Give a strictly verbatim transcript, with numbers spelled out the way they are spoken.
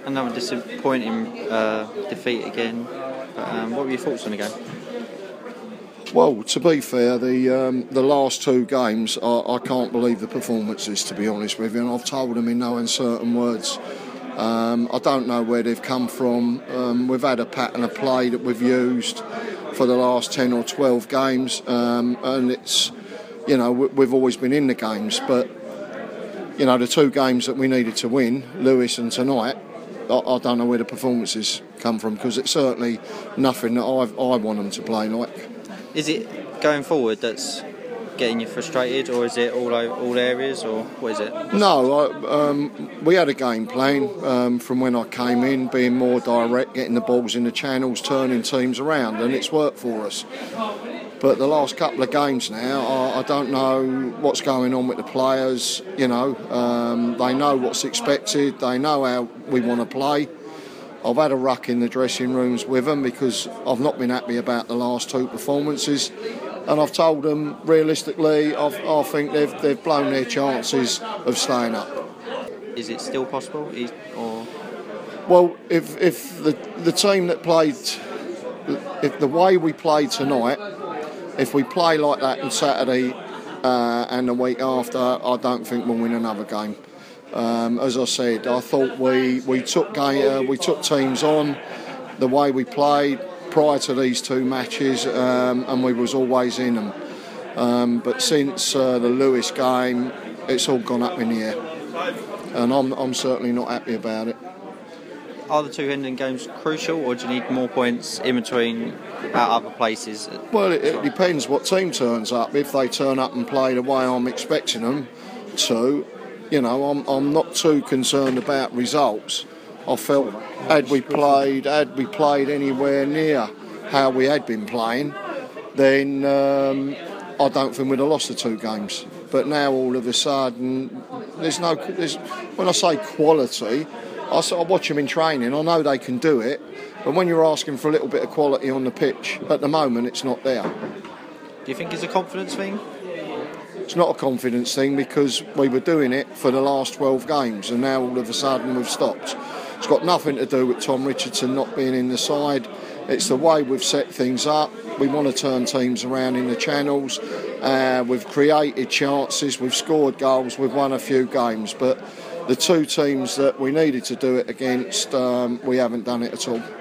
another disappointing uh, defeat again. But, um, what were your thoughts on the game? Well, to be fair, the um, the last two games, I, I can't believe the performances, to be honest with you, and I've told them in no uncertain words. Um, I don't know where they've come from. Um, we've had a pattern of play that we've used for the last ten or twelve games, um, and it's, you know, we've always been in the games, but, you know, the two games that we needed to win, Lewes and tonight, I, I don't know where the performances come from, because it's certainly nothing that I've, I want them to play like. Is it going forward that's getting you frustrated, or is it all all areas, or what is it? No, I, um, we had a game plan um, from when I came in, being more direct, getting the balls in the channels, turning teams around, and it's worked for us. But the last couple of games now, I, I don't know what's going on with the players. You know, um, they know what's expected, they know how we want to play. I've had a ruck in the dressing rooms with them because I've not been happy about the last two performances, and I've told them realistically I've, I think they've they've blown their chances of staying up. Is it still possible? Or well, if if the the team that played, if the way we played tonight, if we play like that on Saturday uh, and the week after, I don't think we'll win another game. Um, as I said, I thought we we took game, uh, we took teams on the way we played prior to these two matches, um, and we was always in them. Um, but since uh, the Lewes game, it's all gone up in the air, and I'm I'm certainly not happy about it. Are the two Hendon games crucial, or do you need more points in between at other places? Well, it, it depends what team turns up. If they turn up and play the way I'm expecting them to, you know, I'm I'm not too concerned about results. I felt had we played had we played anywhere near how we had been playing, then um, I don't think we'd have lost the two games. But now all of a sudden, there's no. There's, when I say quality, I, I watch them in training. I know they can do it, but when you're asking for a little bit of quality on the pitch, at the moment it's not there. Do you think it's a confidence thing? It's not a confidence thing, because we were doing it for the last twelve games, and now all of a sudden we've stopped. It's got nothing to do with Tom Richardson not being in the side. It's the way we've set things up. We want to turn teams around in the channels. Uh, we've created chances, we've scored goals, we've won a few games, but the two teams that we needed to do it against, um, we haven't done it at all.